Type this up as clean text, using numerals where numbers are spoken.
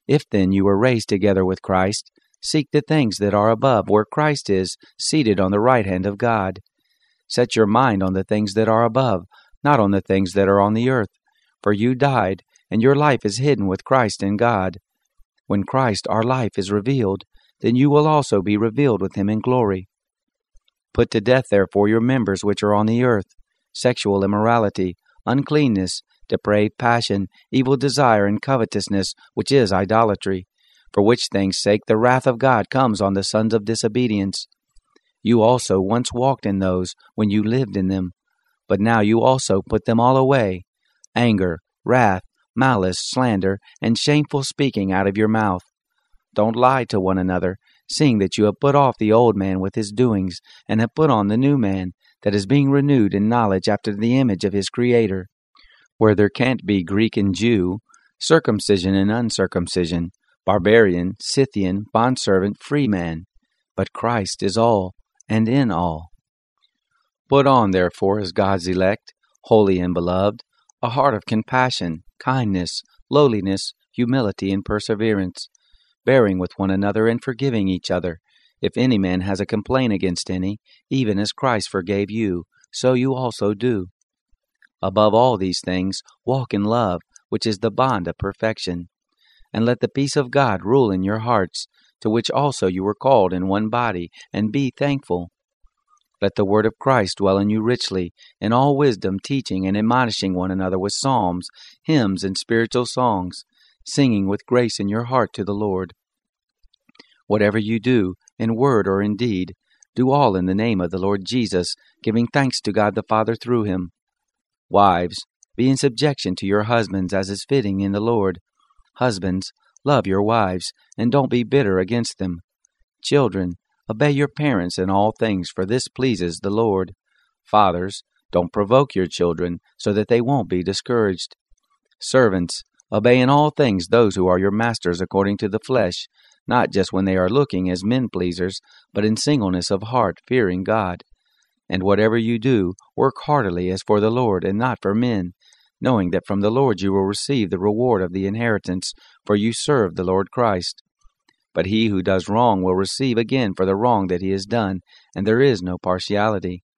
If then you were raised together with Christ, seek the things that are above, where Christ is, seated on the right hand of God. Set your mind on the things that are above, not on the things that are on the earth. For you died, and your life is hidden with Christ in God. When Christ, our life, is revealed, then you will also be revealed with him in glory. Put to death, therefore, your members which are on the earth, sexual immorality, uncleanness, depraved passion, evil desire, and covetousness, which is idolatry, for which things' sake the wrath of God comes on the sons of disobedience. You also once walked in those when you lived in them, but now you also put them all away: anger, wrath, malice, slander, and shameful speaking out of your mouth. Don't lie to one another, seeing that you have put off the old man with his doings, and have put on the new man, that is being renewed in knowledge after the image of his Creator, where there can't be Greek and Jew, circumcision and uncircumcision, barbarian, Scythian, bondservant, free man, but Christ is all, and in all. Put on, therefore, as God's elect, holy and beloved, a heart of compassion, kindness, lowliness, humility, and perseverance, bearing with one another and forgiving each other, if any man has a complaint against any, even as Christ forgave you, so you also do. Above all these things, walk in love, which is the bond of perfection. And let the peace of God rule in your hearts, to which also you were called in one body, and be thankful. Let the word of Christ dwell in you richly, in all wisdom, teaching and admonishing one another with psalms, hymns, and spiritual songs, singing with grace in your heart to the Lord. Whatever you do, in word or in deed, do all in the name of the Lord Jesus, giving thanks to God the Father through him. Wives, be in subjection to your husbands as is fitting in the Lord. Husbands, love your wives, and don't be bitter against them. Children, obey your parents in all things, for this pleases the Lord. Fathers, don't provoke your children, so that they won't be discouraged. Servants, obey in all things those who are your masters according to the flesh, not just when they are looking as men-pleasers, but in singleness of heart, fearing God. And whatever you do, work heartily as for the Lord, and not for men, knowing that from the Lord you will receive the reward of the inheritance, for you serve the Lord Christ. But he who does wrong will receive again for the wrong that he has done, and there is no partiality.